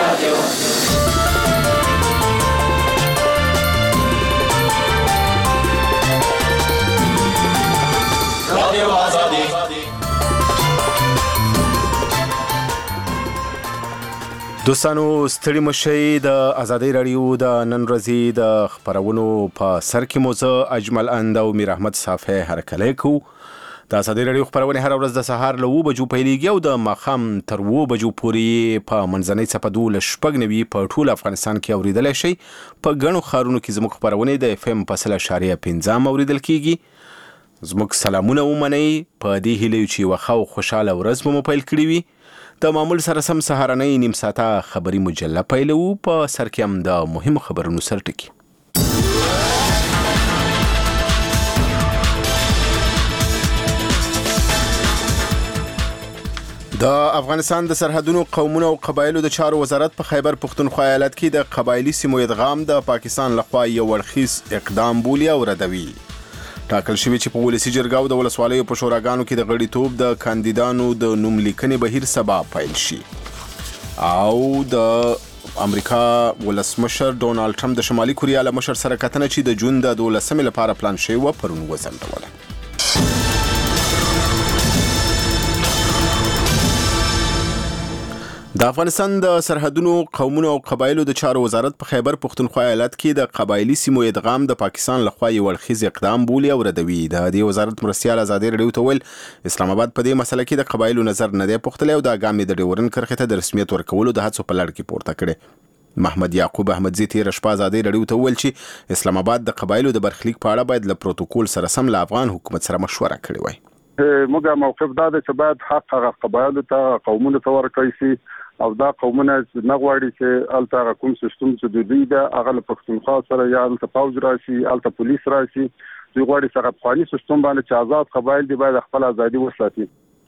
دوستانو ستړي مشئ د ازادۍ رادیو د نن ورځې د خبرونو په سر کې مو زه اجمل اند او میر احمد صافی هرکلی کو د ازادۍ رادیو خبرونه هر ورځ د سهار له 9 بجو پیلېږي او د ماښام تر 2 بجو پورې په منځنۍ صفحه 12 په ټول افغانستان کې اوریدلای شئ. په ګڼو ښارونو کې زموږ خبرونه د اف ام په 0.5 اوریدل کیږي. زموږ سلامونه ومنئ په دې هیله چې یوه ښه او خوشحاله ورځ مو پیل کړې وي. د معمول سره سم سهارنۍ نیم ساعته خبري مجله پیلو. په سر کې هم د مهمو خبرونو سرټکي. د افغانستان د سرحدونو قومونو او قبایلو د چارو وزارت په خیبر پختونخوا ایالت کې د قبایلی سیمو ادغام د پاکستان لخوا یو اړخیز اقدام بولي او ردوي. ټاکل شوی چې په ولسی جرګه او د ولسوالیو په شوراګانو کې د غړیتوب د کاندیدانو د نوم لیکنې بهیر سبا پیل شي. او د امریکا ولسمشر ډونالد ټرمپ د شمالي کوریا له مشر سره کتنه چې د جون د 12 لپاره پلان شوی و پرون وځنډوله. د افغانستان د سرحدونو قومونو او قبایلو د چارو وزارت په خیبر پختونخوا ایالت کې د قبایلی سیمو ادغام د پاکستان لخوا یو اړخیز اقدام بولي او ردوي. د دې وزارت مرستیال ازادۍ رادیو ته ویل اسلام آباد په دې مسله کې د قبایلو نظر نه دی پوښتلی او د اګامې د ډیورن کرښې ته د رسمیت ورکولو د هڅو په لړ کې پورته کړي. محمد یعقوب احمدزی تیر شپه ازادۍ رادیو ته ویل چې اسلام آباد د قبایلو د برخلیک په اړه باید له پروتوکول سره سم له افغان حکومت سره مشوره کړې وای. موږ موقف دا دی چې باید حق هغه قبایلو ته قومونو ته ورکړی شي او دا قومونه نه غواړي چې الته کوم سیستم چې د دوی د اغل پښتونخوا سره یا الته پوز راشي الته پولیس راشي دوی غواړي چې افغاني سیستم باندې چې آزاد قبایل دی باید خپل ازادي وساتي.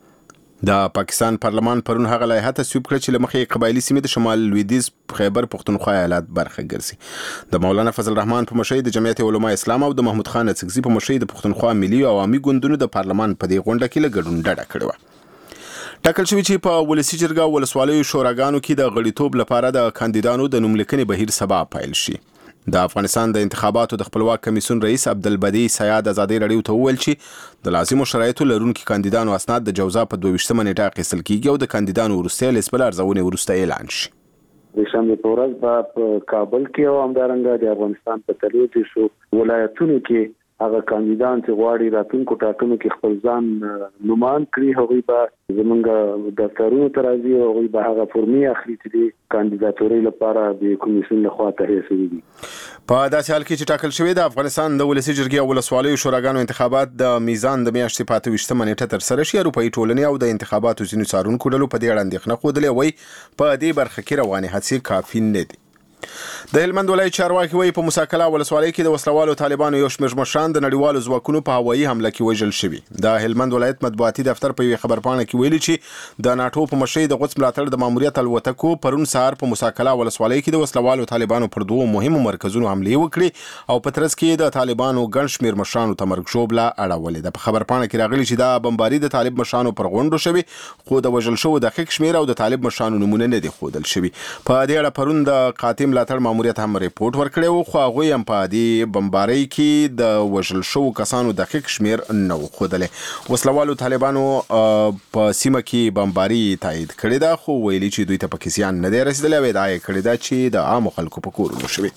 د پاکستان پارلمان پرون هغه لایحه تصویب کړه چې لمخې قبایلی سیمې د شمال لویدیځ خیبر پختونخوا ایالت برخه ګرځي. د مولانا فضل الرحمن په مشرۍ د جمعیت علماء اسلام او د محمود خان اڅکزي په مشرۍ د پختونخوا ملي او عوامي ګوندونو د پارلمان په دې غونډه کې له ګډون ډډه کړې وه. ټاکل شوی چې په ولسی جرګه او ولسوالیو شوراګانو کې د غړیتوب لپاره د کاندیدانو د نوم لیکنې بهیر سبا پیل شي. د افغانستان د انتخاباتو د خپلواک کمیسیون رئیس عبدالبدی سیاد ازادۍ رادیو ته وویل چې د لازمو شرایطو لرونکي کاندیدانو اسناد د جوزا په 22 نیټه اخیستل کیږي او د کاندیدانو وروستۍ لیست بل ارزونې وروسته اعلان شي. د شنبه په ورځ په کابل کې او همدارنګه د افغانستان په 30 ولایتونو کې هغه کاندیدان چې غواړي راتلونکو ټاکنو کې خپل ځان نومان کړي هغوی به زمونږ دفترونو ته راځي او هغوی به هغه فورمې اخلي چې د کاندیداتورۍ لپاره د کمیسیون لخوا تهیه شوي دي. په داسې حال کې چې ټاکل شوی د افغانستان د ولسی جرګې او ولسوالیو شوراګانو انتخابات د میزان د میاشتې په 28 نیټه ترسره شي. اروپایي ټولنې او د انتخاباتو ځینو څارونکو ډلو په دې اړه اندېښنه ښودلې وایي په دې برخه کې روانې هڅې کافي نه دي. د هلمند ولایت چارواکي وایي په موسی ولسوالۍ کې د وسلوالو طالبانو یو شمېر مشران د نړیوالو ځواکونو په هوایي حمله کې وژل شوي. د هلمند ولایت مطبوعاتي دفتر په یوې خبرپاڼه کې ویلي چې د ناټو په مشرۍ د قدس ملاتړ د ماموریت الوتکو پرون سهار په موسی ولسوالۍ کې د وسلوالو طالبانو پر دوو مهمو مرکزونو حملې وکړې او په ترڅ کې د طالبانو ګڼ شمېر مشرانو ته مرګ ژوبله اړولې ده. په خبرپاڼه کې راغلي چې دا بمباري د طالب مشرانو پر غونډو شوي خو د وژل شوو دقیق شمېر او د طالب مشرانو نومونه نه دي ښودل شوي. په دې اړه پرون د قاطع ملاتړ ماموریت ریپورت ورکړی و خو هغوی هم په دې بمبارۍ کې د وژل شوو کسانو دقیق شمېر نه و ښودلی. وسلوالو طالبانو په سیمه کې بمباري تایید کړې ده خو ویلي چې دوی ته پکې زیان نه دی رسېدلی او ادعا یې کړې ده چې د عامو خلکو په کورونو شوي.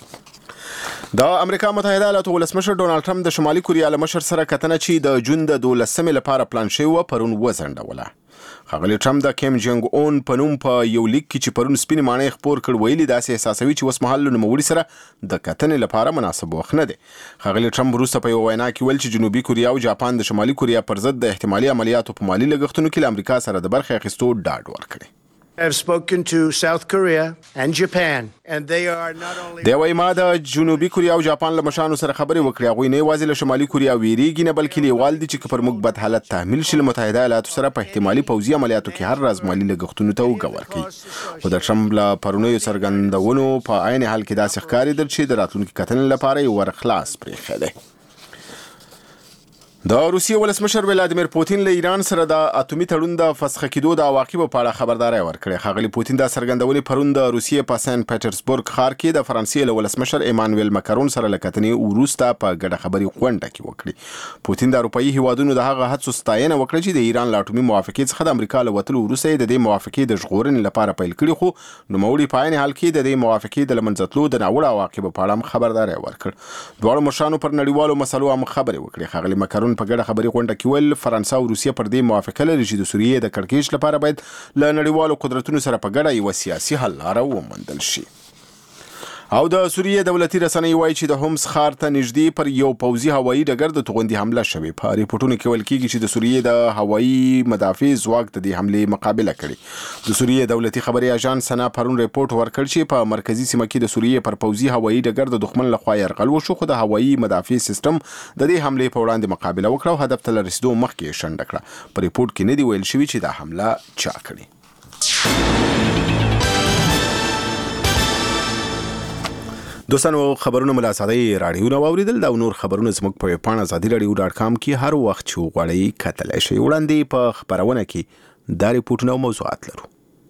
د امریکا متحده ایالاتو ولسمشر ډونالد ټرمپ د شمالي کوریا له مشر سره کتنه چې د جون د 12 لپاره پلان شوی و پرون وځنډوله. ښاغلي ټرمپ د کیم جنګ اون په نوم په یو لیک کې چې پرون سپینې ماڼۍ خپور کړ ویلي داسې احساسوي چې اوس مهال له نوموړي سره د کتنې لپاره مناسب وخت نه دی. ښاغلي ټرمپ وروسته په یوه وینا کې ویل چې جنوبي کوریا او جاپان د شمالي کوریا پر ضد د احتمالي عملیاتو په مالي لګښتونو کې له امریکا سره د برخې اخیستو ډاډ ورکړی. I've spoken to South Korea and Japan and they are not only دی وايي ما د جنوبي کوریا او جاپان له مشرانو سره خبرې وکړې. هغوی نه یوازې له شمالي کوریا ویریږي نه بلکې لیوال دي چې پر موږ بد حالت تحمیل شي له متحده ایالاتو سره په احتمالي پوځي عملیاتو کې هر راز مالي لګښتونو ته اوږه ورکوي. خو د ټرمپ له پرونیو څرګندونو په عین حال کې داسې ښکارېدل چې د راتلونکي کتنې لپاره یې ور خلاص پرېښی دی. د روسیې ولسمشر ولادیمیر پوتین له ایران سره د اټومي تړون د فسخ کېدو د عواقبو په اړه خبرداري ورکړه. ښاغلي پوتین د څرګندونې پرون د روسیې په سن پټرزبورګ ښار کې د فرانسې له ولسمشر ایمانوئل ماکرون سره لکتنې وروسته په ګډه خبري غونډه کې وکړي. پوتین د اروپאי هیوادونو د هغه هڅو ستاینه وکړه چې د ایران له اټومي موافقې څخه د امریکا له وتلو وروسته د دې موافقې د ژغورنې لپاره پیل کړي، خو نوموړي په عین حال کې د دې موافقې د لمنځتلو د ناوړه عواقبو په اړه خبرداري ورکړه. دواړو مشرانو پر نړیوالو مسلو هم خبرې وکړې. ښاغلي ماکرون په ګډه خبري غونډه کې ویل فرانسه او روسیه پر دې موافقه لري چې د سوریې د کړکېچ لپاره باید له نړیوالو قدرتونو سره په ګډه یو سیاسي حل لاره وموندل شي. او د سوریې دولتي رسنۍ وایي چې د هومس ښار ته نږدې پر یو پوځي هوایي ډګر د توغندي حمله شوې. په ریپورتونو کې ویل کېږي چې د سوریې د هوایي مدافع ځواک د دې حملې مقابله کړې. د سوریې دولتي خبري اژانس سنا پرون ریپورت ورکړ چې په مرکزی سیمه کې د سوریې پر پوځي هوایي ډګر د دښمن لخوا یرغل وشو، خو د هوایي مدافع سیستم د دې حملې په وړاندې مقابله وکړه او هدف ته رسیدو مخکې شنډه کړه. په ریپورت کې نه دی ویل شوی چې دا حمله چا کړې. دوستانو خبرونه ملاسادي رادیو نو اوریدل دا نور خبرونه زموږ په پاڼه azadiradio.com کې هر وخت چې وغواړئ کتلای شئ. وړاندې په خبرونه کې دا ریپورتونه او موضوعات لرو.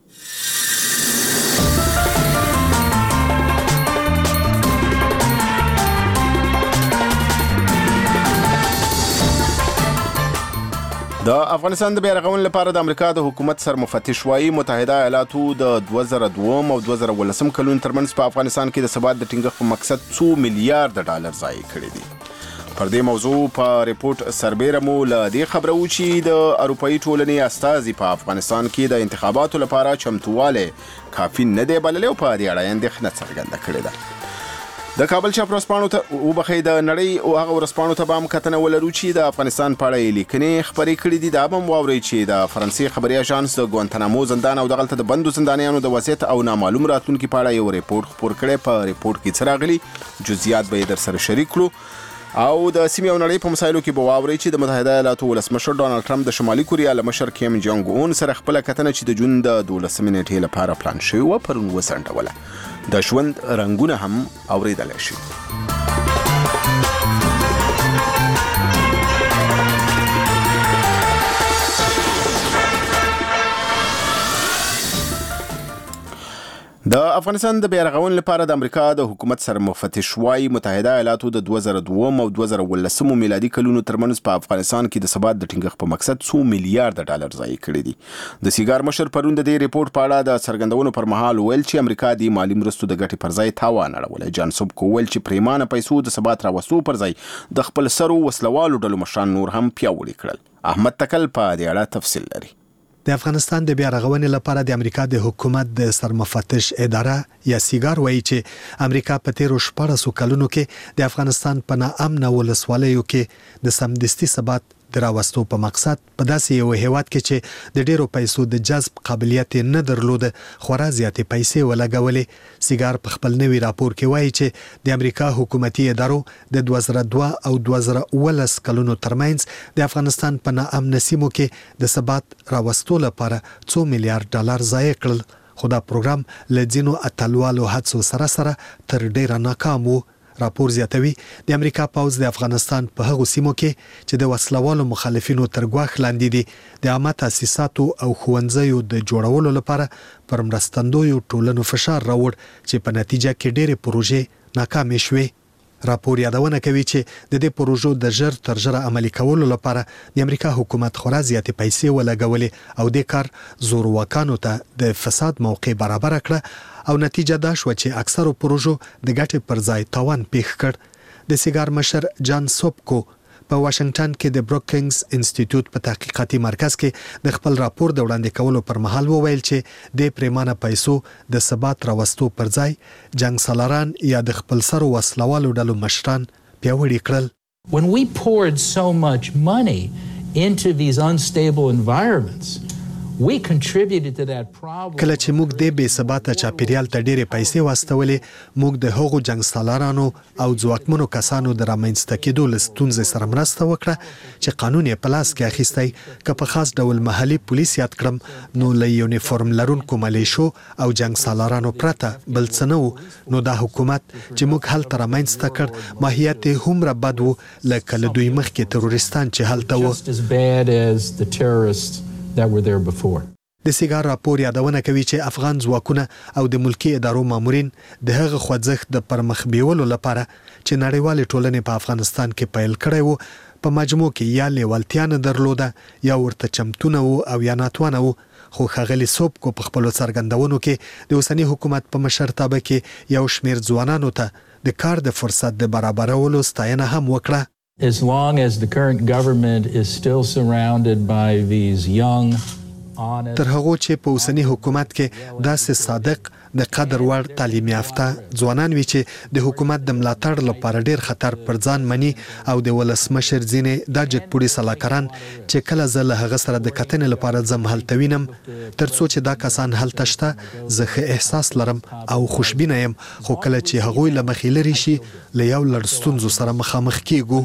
د افغانستان د بیارغونې لپاره د امریکا د حکومت سرمفتش وايي متحده ایالاتو د 2002 او 2013 کلونو ترمنځ په افغانستان کې د ثبات د ټینګښت په مقصد 2 میلیارډ ډالر ضایع کړي دي. پر دې موضوع په ریپورت سربېره مو له دې خبره و چې د اروپאי ټولنې استازي په افغانستان کې د انتخاباتو لپاره چمتواله کافي نه دی بللی او په دې اړه اندېښنه څرګنده کړې ده. د کابل چاپ ورځپاڼو ته وبخښئ د نړۍ او هغه ورځپاڼو ته به هم کتنه ولرو چې د افغانستان په اړه یې لیکنې خپرې کړي دي. دا به هم واورئ چې د فرانسې خبري اژانس د ګوانتانامو زندان او دغلته د بندو زندانیانو د وضعیت او نامعلوم راتلونکي په اړه یو ریپورت خپور کړی. په ریپورت کې څه راغلي جزئیات به یې در سره شریک کړو او د سیمې او نړۍ په مسایلو کې به واورئ چې د متحده ایالاتو ولسمشر ډانلډ ټرمپ د شمالي کوریا له مشر کیم جونګ اون سره خپله کتنه چې د جون د 12 نیټې لپاره پلان شوې وه پرون وڅنډوله. د ژوند رنګونه هم اوریدلی شي. د افغانستان د بیارغونې لپاره د امریکا د حکومت سرمفتش وايي متحده ایالاتو د 2002 او 2013 میلادي کلونو ترمنځ په افغانستان کې د ثبات د ټینګښت په مقصد 2 میلیارډ ډالر ضایع کړي دي. د سیګار مشر پرون د دې ریپورت په اړه د څرګندونو پر مهال ویل چې امریکا د مالی مرستو د ګټې پر ځای تاوان اړولی. جان سوبکو ویل چې پریمانه پیسو د ثبات راوستو پر ځای د خپل سرو وسلوالو ډلو مشران نور هم پیاوړي کړل. احمد تکل په دې اړه تفصیل لري. د افغانستان د بیارغونې لپاره د امریکا د حکومت د سرمفتش اداره یا سیګار وایي چې امریکا په تیرو 14 کلونو کې د افغانستان په ناامنه ولسوالیو کې د سمدستي ثبات د راوستو په مقصد په داسې یو هیواد کې چې د ډیرو پیسو د جذب قابلیت نه درلود خورا زیاتې پیسې ولګولې. سیګار په خپل نوي راپور کې وایي چې د امریکا حکومتي ادارو د 2002 او 2013 کلونو ترمنځ د افغانستان په ناامنه سیمو کې د ثبات راوستو لپاره 2 میلیارډ ډالر ضایع کړل، خو دا پروګرام له ځینو اتلوالو هڅو سره تر ډیره ناکام و. راپور زیاتوي د امریکا پوځ د افغانستان په هغو سیمو کې چې د وسلوالو مخالفینو تر ګواښ لاندې دي د عامه تاسیساتو او ښوونځیو د جوړولو لپاره پر مرستندویو ټولنو فشار راوړ چې په نتیجه کې ډېرې پروژې ناکامې شوې. راپور یادونه کوي چې د دې پروژو د ژر تر ژره عملي کولو لپاره د امریکا حکومت خورا زیاتې پیسې ولګولې او د کار زورواکانو ته د فساد موقع برابر کړه او نتیجه دا شو چې اکثرو پروژو د ګټې پر ځای تاوان پیښ کړ. د سیګار مشر جان سوبکو په واشنگټن کې د بروکینګز انسټیټیوټ په تحقیقاتي مرکز کې د خپل راپور د وړاندې کولو پر مهال وویل چې د پریمانه پیسو د ثبات راوستو پر ځای جنگ سالاران یا د خپل سرو وسلوالو ډلو مشران پیاوړي کړل. When we poured so much money into these unstable environments, کله چې موږ د بې ثباته چاپیریال ته ډېرې پیسې واستولې موږ د هغو جنگ سالارانو او ځواکمنو کسانو د رامنځته کېدو له ستونزې سره مرسته وکړه چې قانون یې په لاس کې اخیستی که په خاص ډول محلي پولیس یاد کړم نو له یونیفورم لرونکو ملیشو او جنگ سالارانو پرته بل څه نه و نو دا حکومت چې موږ هلته رامنځته کړ ماهیت یې هومره بد و لکه له دوی مخکې تروریستان چې هلته و د سیګار راپور یادونه کوي چې افغان ځواکونه او د ملکی ادارو مامورین د هغه خوځښت د پرمخ بیولو لپاره چې نړیوالې ټولنې په افغانستان کې پیل کړی وو په مجموع کې یا لیوالتیا نه درلوده یا ورته چمتونه وو او یا ناتوانه وو خو ښاغلي سوبکو په خپلو څرګندونو کې د اوسني حکومت په مشرتابه کې یو شمېر ځوانانو ته د کار د فرصت د برابرولو ستاینه هم وکړه. As long as the current government is still surrounded by these young تر هغه چې په اوسنی حکومت کې داسې صادق د قدر وړ تعلیم یافته ځوانان وي چې د حکومت د ملاتړ لپاره ډیر خطر پر ځان مني او د ولسمشر ځینې د جګپوړي سلاکاران چې کله زه له هغه سره د کتنې لپاره ځم هلته وینم تر څو چې دا کسان هلته شته زه ښه احساس لرم او خوشبینه یم خو کله چې هغوی له مخې لرې شي له یو لړ ستونزو سره مخامخ کیږو.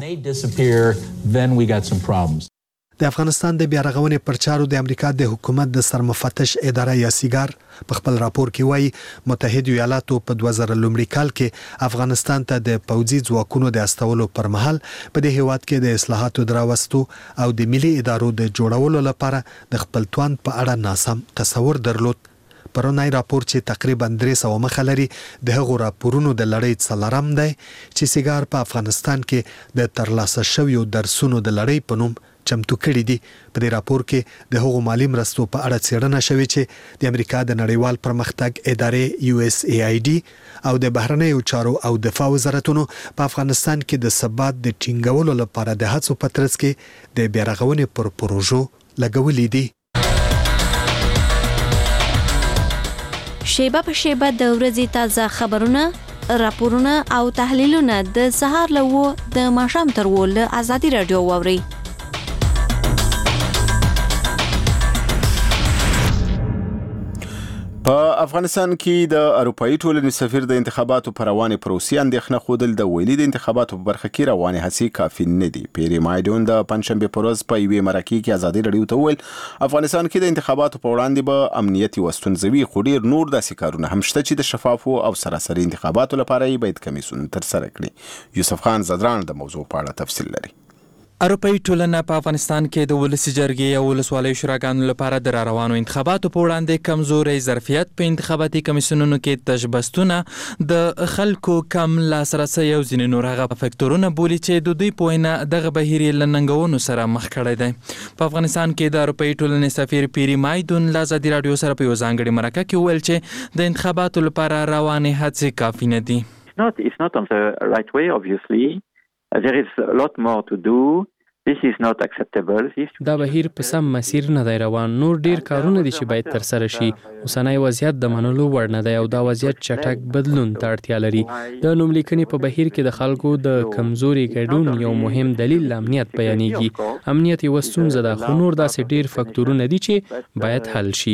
د افغانستان د بیا رغونې پر چارو د امریکا د حکومت د سرمفتش اداره یا سیګار په خپل راپور کې وایي متحده ایالاتو په 2000 لومړي کال کې افغانستان ته د پوځي ځواکونو د استولو پر مهال په دې هیواد کې د اصلاحاتو دراوستو او د ملي ادارو د جوړولو لپاره د خپل توان په اړه ناسم تصور درلود. پرونی راپور چې تقریبا 300 مخه لري د هغو راپورونو د لړۍ څلورم دی چې سیګار په افغانستان کې د ترلاسه شویو درسونو د لړۍ په نوم چمتو کړي دي. په دې راپور کې د هغو مالی مرستو په اړه څېړنه شوې چې د امریکا د نړیوال پرمختګ ادارې USAID او د بهرنیو چارو او دفاع وزارتونو په افغانستان کې د ثبات د ټینګولو لپاره د هڅو په ترڅ کې د بیا رغونې پر پروژو لګولې دي. شیبه په شیبه د ورځې تازه خبرونه راپورونه او تحلیلونه د سهار له د ماښام تر له ازادي رادیو واوري. په افغانستان کې د اروپאי ټولنې سفیر د انتخاباتو پر روانې پروسې اندېښنه ښودل د ویلي د انتخاباتو په برخه کې روانې هڅې کافي نه دي. پیری مایدون د پنځشنبې په ورځ په یوې مرکې کې ازادي رادیو ته وویل افغانستان کې د انتخاباتو په وړاندې به امنیت یوه ستونزه وي خو ډېر نور داسې کارونه هم شته چې د شفافو او سراسري انتخاباتو لپاره یې باید کمیسیون ترسره کړي. یوسف خان زدران د موضوع په اړه تفصیل لري. اروپאי ټولنه په افغانستان کې د ولسي جرګې او ولسوالیو شوراګانو لپاره د روانو انتخاباتو په وړاندې کمزوري ظرفیت په انتخاباتي کمیسیونونو کې تشبستونه د خلکو کم لاسرسي او ځینې نور هغه فکتورونه بولي چې د دوی په وینا دغه بهیر له ننګونو سره مخ کړی دی. په افغانستان کې د اروپאי ټولنې سفیر پیری مایدون له ازادي رادیو سره په یو ځانګړي مرکه کې وویل چې د انتخاباتو لپاره روانې هڅې کافي نه دي. It's not on the right way, obviously. There is a lot more to do. This is not acceptable. دا بهیر په سم مسیر نه دی روان. نور ډیر کارونه دي چې باید تر سره شي. اوسنی وضعیت د منلو وړ نه دی او دا وضعیت چټک بدلون ته اړتیا لري. د نوملیکنې په بهیر کې د خلکو د کمزوري ګډون یو مهم دلیل امنیت بیانېږي. امنیت یو ستونزه ده خو نور داسې ډیر فکتورونه دي چې باید حل شي.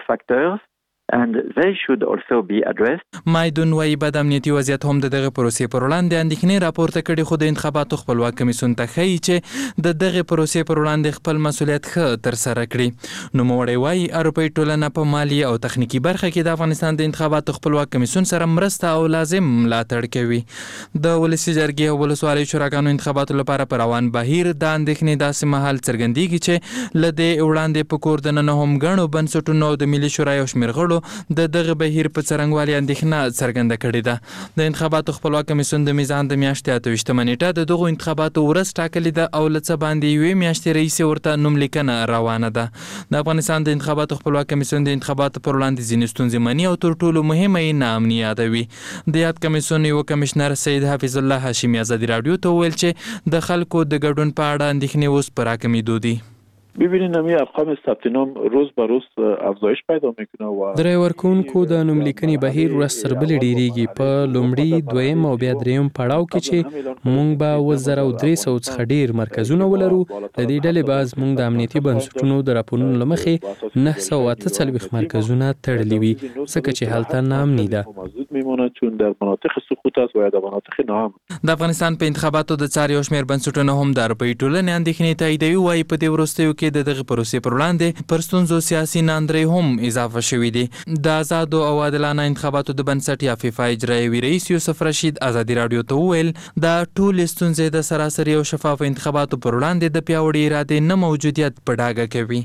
And they should also be addressed. مایدون وايي بد امنیتي وضعیت هم دغه پروسې پر وړاندې اندېښنې راپورته کړي خو د انتخاباتو خپلواک کمیسیون ته ښیي چې د دغه پروسې پر وړاندې خپل مسؤلیت ښه ترسره کړي. نوموړی وايي اروپאי ټولنه په مالي او تخنیکي برخه کې د افغانستان د انتخاباتو خپلواک کمیسیون سره مرسته او لازم ملاتړ کوي. د ولسي جرګې او ولسوالیو شوراګانو انتخاباتو لپاره پر روان بهیر د اندېښنې داسې مهال څرګندېږي چې له دې وړاندې په کور دننه هم ګڼو بنسټونو او د ملي شورا یو شمېر غړو د دغه بهیر په څرنګوالي اندېښنه څرګنده کړې ده. د انتخاباتو خپلواک کمیسیون د میزان د میاشتې 28 نیټه د دغو انتخاباتو ورځ ټاکلې ده او له څه باندې یوې میاشتې رئیسې ورته نوملیکنه روانه ده. د افغانستان د انتخاباتو خپلواک کمیسیون د انتخاباتو پر وړاندې ځینې ستونزې مني او تر ټولو مهمه یې ناامني یادوي. د یاد کمیسیون یو کمشنر سید حفیظ الله هاشمي ازادي رادیو ته وویل چې د خلکو د ګډون په اړه اندېښنې اوس په راکمېدو دي. ببینید نمی ارقام ثبت نام روز به روز افزایش پیدا میکنه و د رای ورکوونکو د نوملیکنې بهیر ورځ تر بلې ډیریږي. په لومړي، دویم او بیا دریم پړاو کې چې موږ به 2300 څخه ډیر مرکزونه ولرو. د دې ډلې باز موږ د امنیتي بنسټونو د راپورونو له مخې 948 مرکزونه تړلي وي، ځکه چې هلته ناامني ده. موجود میمونه چون در مناطق سقوط است و در مناطق ناامن. د افغانستان په انتخاباتو د څار یو شمېر بنسټونه هم د اروپایي ټولنې اندېښنې تاییدوي. وایي په دې وروستیو کې د دغه پروسې پر وړاندې پر ستونزو سیاسي ناندرۍ هم اضافه شوي دي. د آزادو او عادلانه انتخاباتو د بنسټ یا فیفا اجرایوي رئیس یوسف رشید ازادي راډیو ته وویل دا ټولې ستونزې د سراسري او شفاف انتخاباتو پر وړاندې د پیاوړې ارادې نه موجودیت په ډاګه کوي.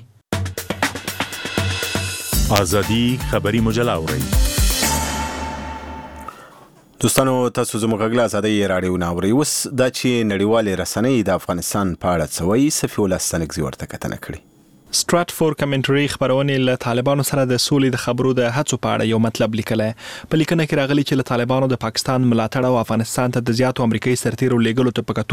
ازادي خبري مجله اورئ. دوستانو تاسو زموږ غږ له ازادۍ راډیو نه اورئ. اوس دا چې نړیوالې رسنۍ د افغانستان په اړه څه وایي، صفي الله ستانکزي ورته کتنه کړې. سټراتفورد کمنټري خبرونه له طالبانو سره د سولې د خبرو د هڅو په اړه یو مطلب لیکلی. په لیکنه کې راغلي چې له طالبانو د پاکستان ملاتړ او افغانستان ته د زیاتو امریکایي سرتیرو لیږلو ته په کتو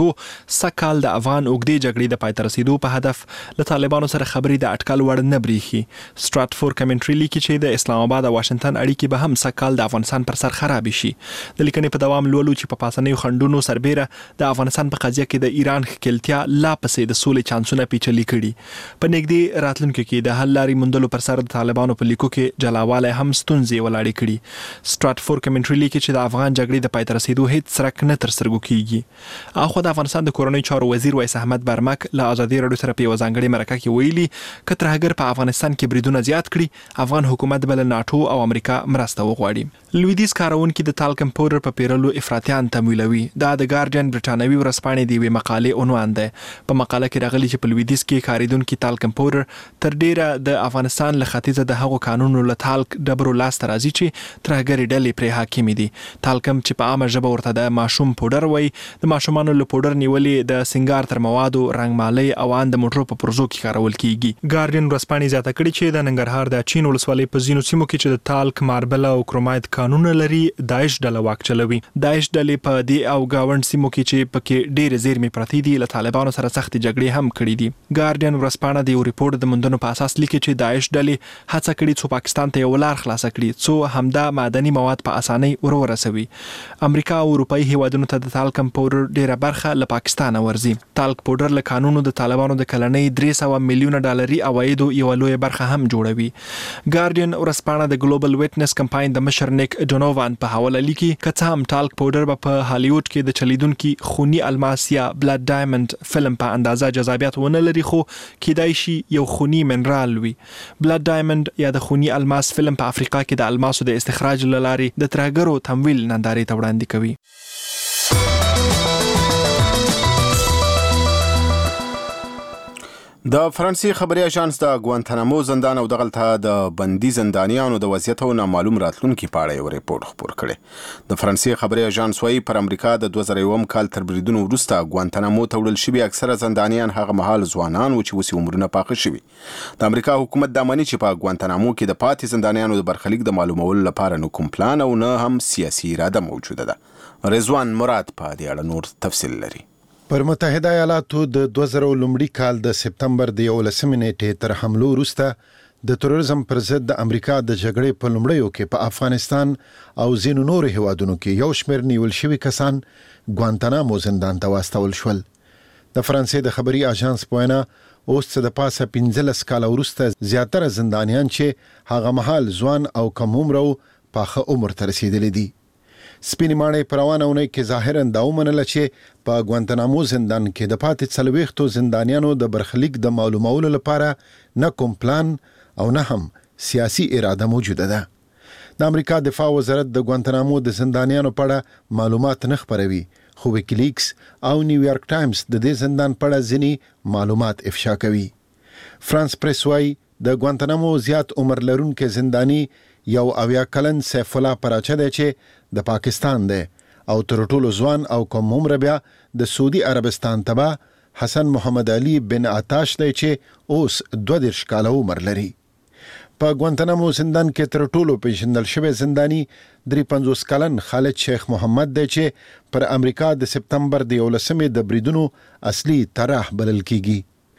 سږ د افغان اوږدې جګړې د پای ته رسیدو په هدف له طالبانو سره خبرې د اټکل وړ نه بریښي. سټراتفورد کمنټري لیکي چې د اسلام آباد او واشنگټن اړیکې به هم سږ د افغانستان پر سر خراب شي. د لیکنې په دوام لولو چې په پاسنیو خندونو سربېره د افغانستان په قضیه کې د ایران ښکیلتیا لا پسې د سولې چانسونه پیچلي کړي. په نږدې راتلونکو کې د حل لارې موندلو پر سر د طالبانو په لیکو کې جلاوالی هم ستونزې ولاړې کړي. سټراتفورد کمنټري لیکي چې د افغان جګړې د پای ته رسیدو هیڅ څرک نه تر سترګو کیږي. اخو د افغانستان د کورنۍ چارو وزیر ویس احمد برمک له ازادي راډیو سره په یوه ځانګړې مرکه کې ویلي که ترهګر په افغانستان کې بریدونه زیات کړي، افغان حکومت به له ناټو او امریکا مرسته وغواړي. لویدیځ کارونکي د تالکم پاوډر په پیرلو افراطیان تمویلوي. دا د ګارډین برټانوي ورځپاڼې د یوې مقالې عنوان دی. په مقاله کې راغلي چې په لویدیځ کې کاریدونکي تالکم پاوډر تر ډیره د افغانستان له ختیځه د هغو قانونو له تالک ډبرو لاسته راځي چې ترهګرې ډلې پرې حاکمې دي. تالکم چې په عامه ژبه ورته د ماشوم پوډر وایي، د ماشومانو له پوډر نیولې د سنگار تر موادو، رنګمالۍ او ان د موټرو په پرزو کې کارول کیږي. ګارډین ورځپاڼې زیاته کړې چې د ننګرهار د چین ولسوالۍ په ځینو سیمو کې چې د تالک، ماربل او کرومایت قانون لري، داعش ډله واک چلوي. داعش ډلې په دې او گاوند سیمو کې چې پکې ډېرې زیرمې پرتې دي له طالبانو سره سختې جګړې هم کړې دي. ګارډین ورځپاڼه د یو ریپورت د موندنو په اساس لیکي چې داعش ډلې هڅه کړې څو پاکستان ته یو لار خلاصه کړي څو همدا معدني مواد په اسانۍ ورسوي. امریکا او اروپایي هیوادونو ته د تالکم پاوډر ډیره برخه له پاکستان ورځي. تالک پاوډر له قانونو د طالبانو د کلنۍ 300 میلیونه ډالري عوایدو یو لوی برخه هم جوړوي. ګارډین ورځپاڼه د ګلوبل ویټنس کمپاین د مشر نیک ډونووان په حواله لیکي که څه هم تالک پاوډر به په هالیوډ کې د چلیدونکي خوني الماس یا بلډ ډایمنډ فلم په اندازه جذابیت ونه لري، خو کیدای شي یو خوني منرال وي. بلډ ډایمنډ یا د خوني الماس فلم په افریقا کې د الماسو د استخراج له لارې د ترهګرو تمویل نندارې ته وړاندې کوي. د فرانسې خبري اژانس د ګوانتانامو زندان او دغلته د بندي زندانیانو د وضعیت او نامعلوم راتلونکي په اړه یو ریپورت خپور کړی. د فرانسې خبري اژانس وايي پر امریکا د 2001 کال تر بریدونو وروسته ګوانتانامو ته وړل شوي اکثره زندانیان هغه مهال ځوانان و چې اوس عمرونه پاخه شوي. د امریکا حکومت دا مني چې په ګوانتانامو کې د پاتې زندانیانو د برخلیک د معلومولو لپاره نه کوم پلان او نه هم سیاسي اراده موجوده ده. رضوان مراد په دې اړه نور تفصیل لري. پر متحده ایالاتو د 2000 لومړي کال د سپتمبر د 11 نیټې تر حملو وروسته د تروریزم پر ضد د امریکا د جګړې په لومړیو کې په افغانستان او ځینو نورو هیوادونو کې یو شمېر نیول شوي کسان ګوانتانامو زندان ته واستول شول. د فرانسې د خبري اژانس په وینا اوس څه د پاسه 15 کاله وروسته زیاتره زندانیان چې هغه مهال ځوان او کم عمر او پاخه عمر ته رسیدلي دي. سپینې ماڼۍ په روانه اونۍ کې ظاهراً دا ومنله چې په ګوانتانامو زندان کې د پاتې 40 زندانیانو د برخلیک د معلومولو لپاره نه کوم پلان او نه هم سیاسي اراده موجوده ده. د امریکا دفاع وزارت د ګوانتانامو د زندانیانو په اړه معلومات نه خپروي، خو ویکیلیکس او نیویارک ټایمز د دې زندان په اړه ځینې معلومات افشا کوي. فرانس پریس وايي د ګوانتانامو زیات عمر لرونکي زنداني یو 80 کلن سیف الله پراچه دی چې د پاکستان دی او تر ټولو ځوان او کم عمر بیا د سعودي عربستان تبع حسن محمد علي بن عطاش دی چې اوس 22 کاله عمر لري. په ګوانتانامو زندان کې تر ټولو پیژندل شوی زنداني 53 کلن خالد شیخ محمد دی چې پر امریکا د سپتمبر د 11 د بریدونو اصلي طرح بلل کیږي.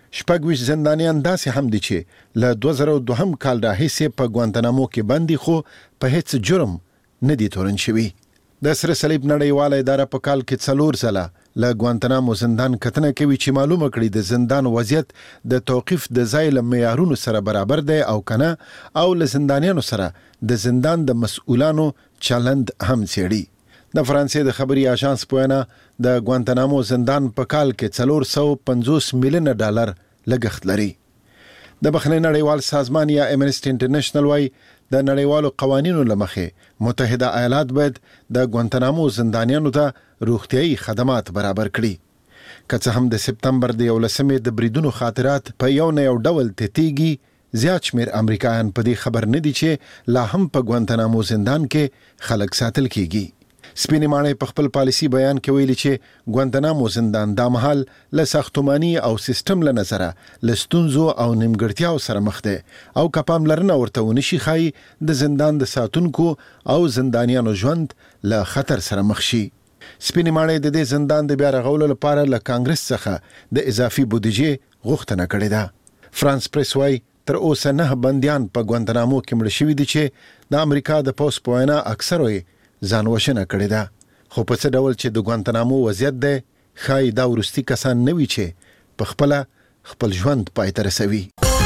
شپږ زندانیان داسې هم دي چې له 2002 کال راهیسې په ګوانتنامو کې بندي خو په هیڅ جرم نه دي تورن شوي. د سره صلیب نړیواله اداره په کال کې 4 ځله له ګوانتنامو زندان کتنه کوي چې معلومه کړي د زندان وضعیت د توقیف د ځای له معیارونو سره برابر دی او کنه او له زندانیانو سره د زندان د مسؤلانو چلند هم څېړي. د فرانسې د خبري اژانس په وینا د ګوانتنامو زندان په کال کې 450 میلیون ډالر لګښت لري. د بخښنې نړیوال سازمان یا امنسټي انټرنیشنل وايي د نړیوالو قوانینو لمخې متحده ایالات باید د ګوانتنامو زندانیانو ته روغتيایي خدمات برابر کړي. که څه هم د سپتمبر د 11 د بریدونو خاطرات په یو نه یو ډول تتیږي، زیات شمیر امریکایان په دې خبر نه دي چې لا هم په ګوانتنامو زندان کې خلک ساتل کیږي. سپینې ماڼۍ په خپل پالیسي بیان کې ویلي چې ګوانتنامو زندان دا مهال له ساختماني او سیستم له نظره له ستونزو او نیمګړتیاو سره مخ دی او که پاملرنه ورته ونشي ښایي د زندان د ساتونکو او زندانیانو ژوند له خطر سره مخ شي. سپینې ماڼۍ د دې زندان د بیا رغولو لپاره له کانګرس څخه د اضافي بودیجې غوښتنه کړې ده. فرانس پریس وايي تر اوسه 9 بندیان په ګوانتنامو کې مړه شوي دي چې د امریکا د پوس په وینا اکثره ځان وژنه کړې ده. خو په څه ډول چې د ګوانتنامو وضعیت دی ښایي دا وروستي کسان نه وي چې په خپل ژوند پای ته رسوي.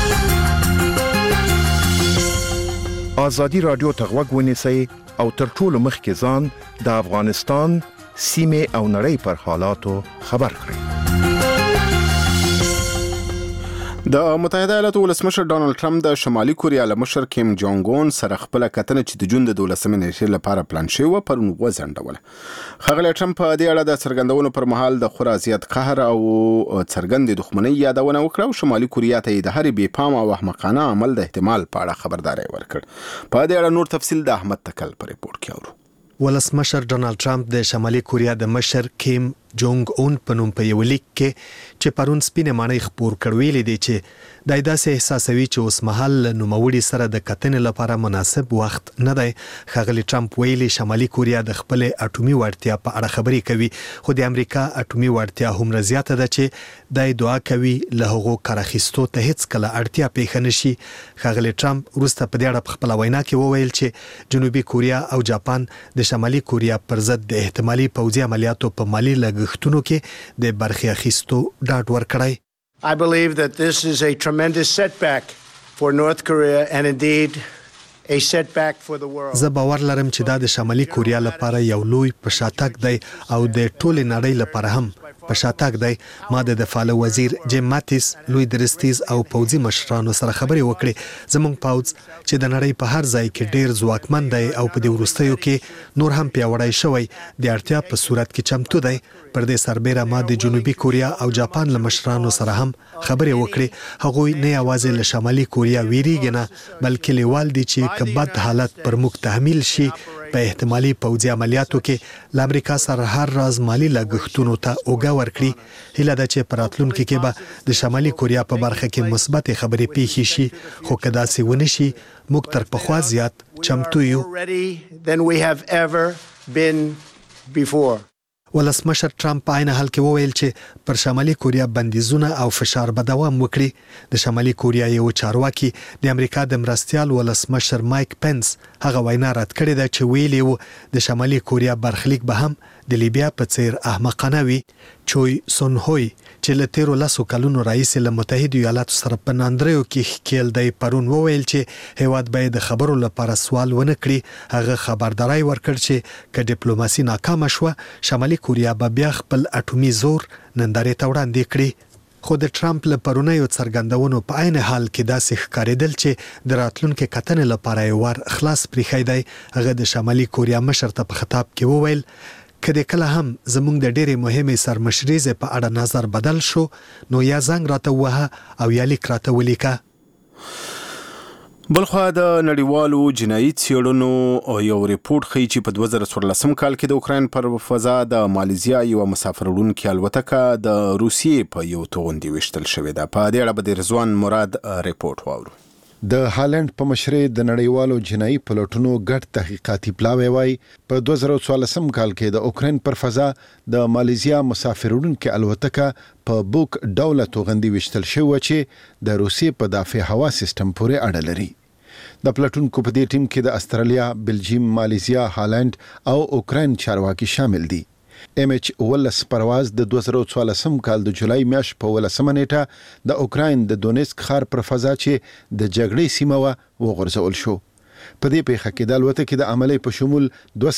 ازادي رادیو ته غوږ ونیسئ او تر ټولو مخکې ځان د افغانستان سیمې او نړۍ پر حالاتو خبر کړئ. د متحده ایالاتو ولسمشر ډانلډ ټرمپ د شمالي کوریا له مشر کیم جونګ اون سره خپل کتنه چې د جون د 12 نیټې لپاره پلان شوی و پرون وځنډوله. ښاغلی ټرمپ په دې اړه د څرګندونو پر مهال د خورا زیات قهر او څرګندې دښمنۍ یادونه وکړه او شمالي کوریا ته د هرې بې پامه او احمقانه عمل د احتمال په اړه خبرداری ورکړ. په دې اړه نور تفصیل د احمد تکل په ریپورت کې اورو. ولسمشر ډونالد ټرمپ د شمالي کوریا د مشر کیم جونګ اون په نوم په یو لیک کې چې پرون سپینې ماڼۍ خپور کړویلې دي چې دای داسې احساسوي چې اوس مهال نوموړي سره د کتنې لپاره مناسب وخت نه دی. ښاغلی ټرمپ ویلي شمالي کوریا د خپل اټومي وړتیا په اړه خبرې کوي خو د امریکا اټومي وړتیا هم زیاته ده چې دای دعا کوي له هغو کار اخیستو ته هیڅ کله اړتیا پیښ نشي. ښاغلی ټرمپ وروسته په دې اړه په خپل وینا کې وویل چې جنوبي کوریا او جاپان د شمالي کوریا پر ضد د احتمالي پوځي عملیاتو په مالي لګښتونو کې د برخې اخیستو ډاډ ورکړی. I believe that this is a tremendous setback for North Korea and indeed a setback for the world. زه باور لرم چې دا د شمالي کوریا لپاره یو لوی پشاتک دی او د ټولې نړۍ لپاره هم پشاتک دی. ما د دفاع وزیر جیم ماتیس، لوی درستیز او پوځي مشرانو سره خبرې وکړې. زموږ پوځ چې د نړۍ په هر ځای کې ډیر ځواکمن دی او په دې وروستیو کې نور هم پیاوړی شوی د اړتیا په صورت کې چمتو دی. پر دې سربېره ما د جنوبي کوریا او جاپان له مشرانو سره هم خبرې وکړې. هغوی نه یوازې له شمالي کوریا ویریږي نه بلکې لیوال دي چې که بد حالت پر موږ تحمیل شي په احتمالي پوځي عملیاتو کې له امریکا سره هر راز مالی لګښتونو ته اوږه ورکړي. هیله ده چې په راتلونکي کې به د شمالي کوریا په برخه کې مثبت خبرې پیښې شي خو که داسې ونه شي موږ تر پخوا زیات چمتو یو. ولسمشر ټرمپ په عین حال کې وویل چې پر شمالي کوریا بندیزونه او فشار به دوام وکړي. د شمالي کوریا یو چارواکي د امریکا د مرستیال ولسمشر مایک پنس هغه وینا رد کړې ده چې ویلي و د شمالي کوریا برخلیک به هم د لیبیا په څیر احمقانه وي. چوی سون هوی چې له تیرو 10 کلونو راهیسې له متحده ایالاتو سره په ناندریو کې ښکیل دی پرون وویل چې هیواد باید د خبرو لپاره سوال ونه کړي. هغه خبرداري ورکړ چې که ډیپلوماسي ناکامه شوه شمالي کوریا به بیا خپل اټومي زور نندارې ته وړاندې کړي. خو د ټرمپ له پرونیو څرګندونو په عین حال کې داسې ښکارېدل چې د راتلونکي کتنې لپاره یې ور خلاص پریښی دی. هغه د شمالي کوریا مشر ته په خطاب کې وویل که د کله هم زموږ د ډېرې مهمې سرمشریزې په اړه نظر بدل شو نو یا زنګ راته ووهه او یا لیک راته ولیکه. بلخوا د نړیوالو جنایي څېړنو یو ریپورت ښیي چې په 2014 کال کې د اوکراین پر فضا د مالیزیا یو مسافر وړونکې الوتکه د روسیې په یو توغندي ویشتل شوې ده. په دې اړه به د رضوان مراد ریپورت واورو. د هالند په مشرۍ د نړیوالو جنایي پلټونو ګډ تحقیقاتي پلاوی وای په 2014 کال کې د اوکرين پر فضا د ماليزیا مسافرونکو الوتکه په بوک ډوله توغندي وشتل شو چې د روسیې په دافع هوا سیستم پورې اړه لري. د پلټونکو په دې ټیم کې د استرالیا، بلجیم، ماليزیا، هالند او اوکرين چارواکي شامل دي. MH-19 پرواز د 2014 کال د جولای میاشتې په 18 نیټه د اوکراین د دونیسک ښار پر فضا چې د جګړې سیمه وغورځول شو. په دې پیښه کې د الوتکې د عملې په شمول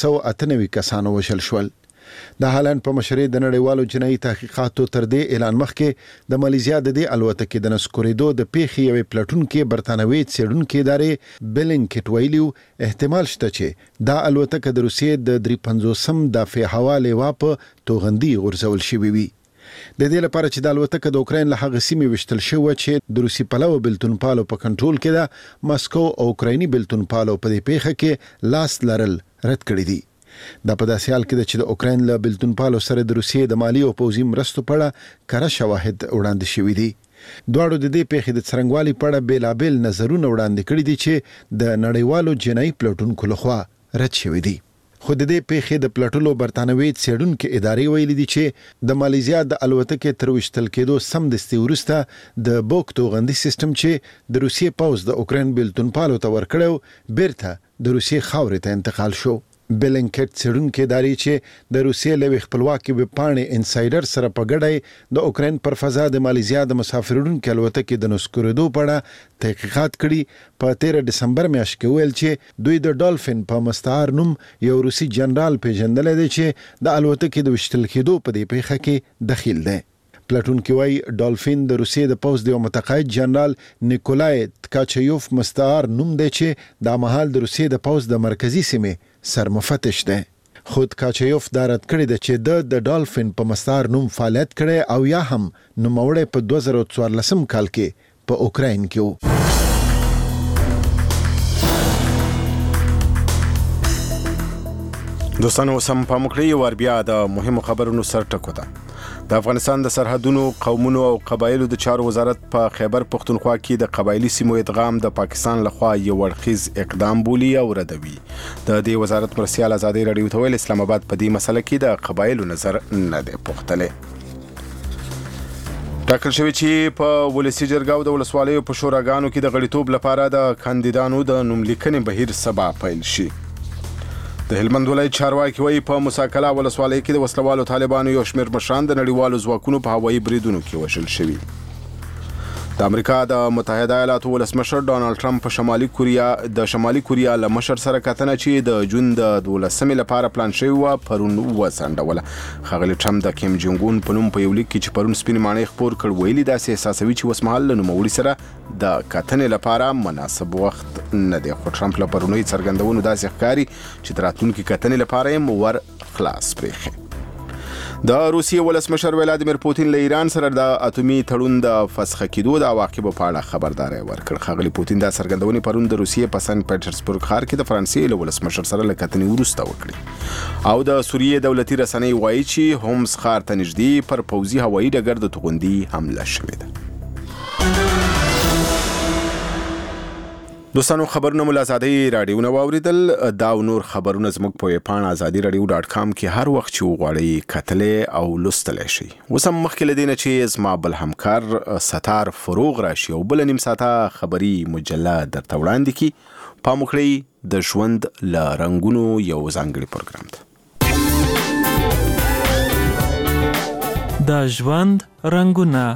298 کسانو وژل شول. د هالند په مشرۍ د نړیوالو جنایي تحقیقاتو تر دې اعلان مخکې د ماليزیا د دې الوتکې د نسکورېدو د پیښې یوې پلټونکې برتانوي څېړونکې ادارې بلینکټ ویلي احتمال شته چې دا الوتکه د روسیې د 350 دافع هوا لیوا په توغندي غورځول شوې وي. د دې لپاره چې د الوتکه د اوکراین له هغه سیمې وشتل شو چې د روسي پلوه بلتونپالو په کنټرول کې ده، مسکو او اوکرایني بلتونپالو په دې پیښه کې لاس لرل رد کړی دي. دا په داسې حال کې چې د اوکراین له بلتونپالو سره د روسیې د مالی او پوځي مرستو په اړه کره شواهد وړاندې شوي دي. دواړو د دې پیښې د څرنګوالي په اړه بیلابیل نظرونه وړاندې کړي دي چې د نړیوالو جنایي پلټونکو لخوا رد شوي دي. خو د دې پیښې د پلټلو برتانوي څېړونکې ادارې ویلي دي چې د ماليزیا د الوتکې تر وشتل کېدو سمدستي وروسته د بوک توغندي سیستم چې د روسیې پوځ د اوکراین بلتونپالو ته ورکړو بیرته د روسیې خاورې ته انتقال شو. بلینکټ څېړونکې ادارې چې د روسیې له خپلواکې ویبپاڼې انسایډر سره په ګډه د اوکراین پر فضا د ماليزیا د مسافرونکو الوتکې د نسکورېدو په اړه تحقیقات کړي، په 13 دسمبر میاشت کې ویل چې دوی د ډالفین په مستعار نوم یو روسي جنرال پیژندل دي چې د الوتکې د وشتل کېدو په دې پیښه کې دخیل دی. پلټونکو وايي ډالفین د روسیې د پوځ د متقاعد جنرال نیکولای تکاچیوف مستعار نوم دی چې د مهال د روسیې د پوځ د مرکزی سیمې سرمفتش دی. خود کاچیوف دا رد کړی دی چې د ډالفین په مستعار نوم فعالیت کړی او یا هم نوموړی په 2014 کال کې په اوکراین کې و. دوستانو سم په مکړی ور بیا د مهمو خبرونو سر ټکو ده. د افغانستان د سرحدونو، قومونو او قبایلو د چارو وزارت په خیبر پختونخوا کې د قبایلی سیمو ادغام د پاکستان لخوا یو اړخیز اقدام بولی او ردوي. د دې وزارت مرسیال ازادي رادیو ته ویل اسلام آباد په دې مسله کې د قبایلو نظر نه دی پوښتلی. ټاکل شوی چې په ولسی جرګه او د ولسوالیو په شوراګانو کې د غړیتوب لپاره د کاندیدانو د نوملیکنې بهیر سبا پیل شي. د هلمند ولایت چارواکي وایي په مساکله ولسوالۍ کې د وسلوالو طالبانو یو شمېر مشران د نړیوالو ځواکونو په هوایي بریدونو کې وژل شوي. د امریکا د متحده ایالاتو ولسمشر ډانلډ ټرمپ په شمالي کوریا له مشر سره کتنه چې د جون د 12 لپاره پلان شوی و پرون وسنډوله. ښاغلي ټرمپ د کیم جونګ اون په نوم په یو لیک کې چې پرون سپین ماڼۍ خپور کړ ویلي داسې احساسوي چې اوسمهال له نوموړي سره د کتنې لپاره مناسب وخت نه دی. خو ټرمپ له پرونۍ څرګندونو داسې ښکاري چې د راتلونکي کتنې لپاره یې ور خلاص پرېښی. د روسیې ولسمشر ولادیمیر پوتین له ایران سره د اټومي تړون د فسخ کېدو د عواقبو په اړه خبرداری ورکړ. ښاغلي پوتین دا څرګندونې پرون د روسیې په سن پیټرسبورګ ښار کې د فرانسې له ولسمشر سره له کتنې وروسته وکړي. او د سوریې دولتي رسنۍ وایي چې هومس ښار ته نږدې پر پوځي هوایي ډګر د توغندي حمله شوې ده. دوستانو خبرونه مو آزادي رادیو نه واوریدل. دا نور خبرونه زموږ په ویبپاڼه azadiradio.com کې هر وخت چې وغواړئ کتلې او لوستلی شئ. اوس هم مخکې له دې نه چې زما بل همکار ستار فروغ راشي او بله نیم ساعته خبري مجله درته وړاندې کړي. پام وکړئ د ژوند له رنګونو یو ځانګړي پروګرام ده. د ژوند رنګونه.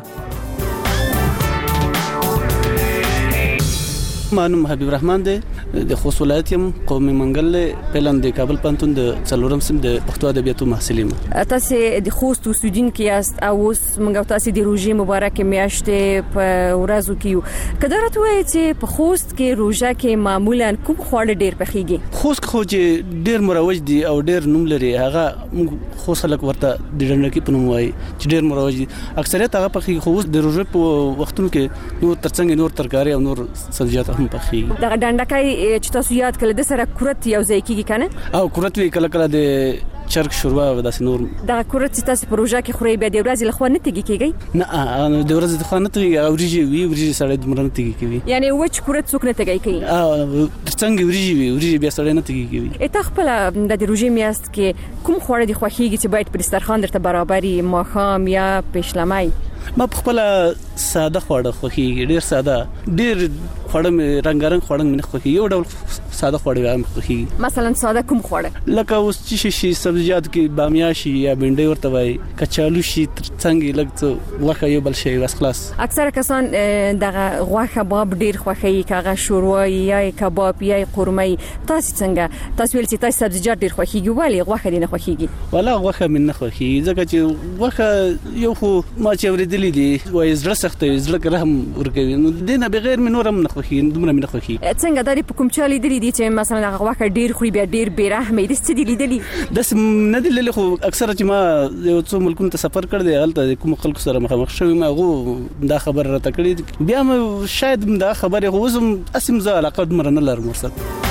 مانوم حبیب رحمان دی، د خوست ولایت یم، قومي منګل پلان د کابل پانتون د څلورم سیم د پښتو ادبیاتو محصل یم. تاسو د خوست اوسیدونکو یاست او اوس موږ تاسو د روژې مبارک میاشتې په ورځو کې کله راته وایي چې په خوست کې روژه کې معمولا کوم خواړه ډیر پخېږي؟ خوست خو چې ډیر مروج دي او ډیر نوم لري، هغه موږ خوست خلک ورته د ډنډکی په نوم وایي چې ډیر مروج دي. اکثریت هغه پخېږي. خو اوس د روژې په وختونو کې نور ترڅنګ نور ترکاري او نور سبزیات هم پخېږي. دا ډنډکی چې تاسو یاد کړل د سره کورت یو ځای کېږي کنه؟ او کورت وی کله کله د چرګ شوربه او داسې نور. دا کورت چې تاسو پروژه کې خوري بیا د ورځې لخوا نه تګي کیږي؟ نه د ورځې لخوا نه تګي او ورځي سړی د مرنه تګي کوي. یعنی وچ کورت څوک نه تګي کوي؟ څنګه ورځي بیا سړی نه تګي کوي. ته خپل د روژې میاشت کې کوم خواړه د خوښیږي چې باید پر دسترخوان درته برابري ماښام یا پېشلمۍ؟ ما خپل ساده خواړه خوښیږي، ډیر ساده، ډیر خواړه مې رنگارنګ خواړه مې نه خوښیږي، یو ډول ساده خواړه مې خوښیږي. مثلا ساده کوم خواړه؟ لکه اوس چې شي سبزیجات کې بامیه شي یا بنډۍ ورته وای، کچالو شي، څنګه لګ غوښه یو بل شي بس خلاص. اکثره کسان دغه غوښه باب ډیر خوښیږي، کاغه شوروا یا کباب یا قورمه. تاسو څنګه؟ تاسو ویل چې تاسو سبزیجات ډیر خوښیږي ولی غوښه دې نه خوښیږي؟ ولا غوښه مې نه خوښیږي ځکه چې غوښه یو خو ما چې ورېدلې دي وای زړه سخت وي، زړه رحم ورکوي، نو دینه بغیر مې نورم نه خوښي، دومره مې نه خوښي. څنګه دا په کوم چالي دي چې مثلا هغه وخت ډیر خوري بیا ډیر بیرحمه دي څه دي لیدلي؟ داس نه دي لیدلي، خو اکثره چې ما یو څو ملکونو ته سفر کړ دی هلته کوم خلکو سره مخامخ شوم، هغه دا خبر راته کړی، بیا مې شاید دا خبره هو زم اسم زه علاقه مرنه لرم ورسره.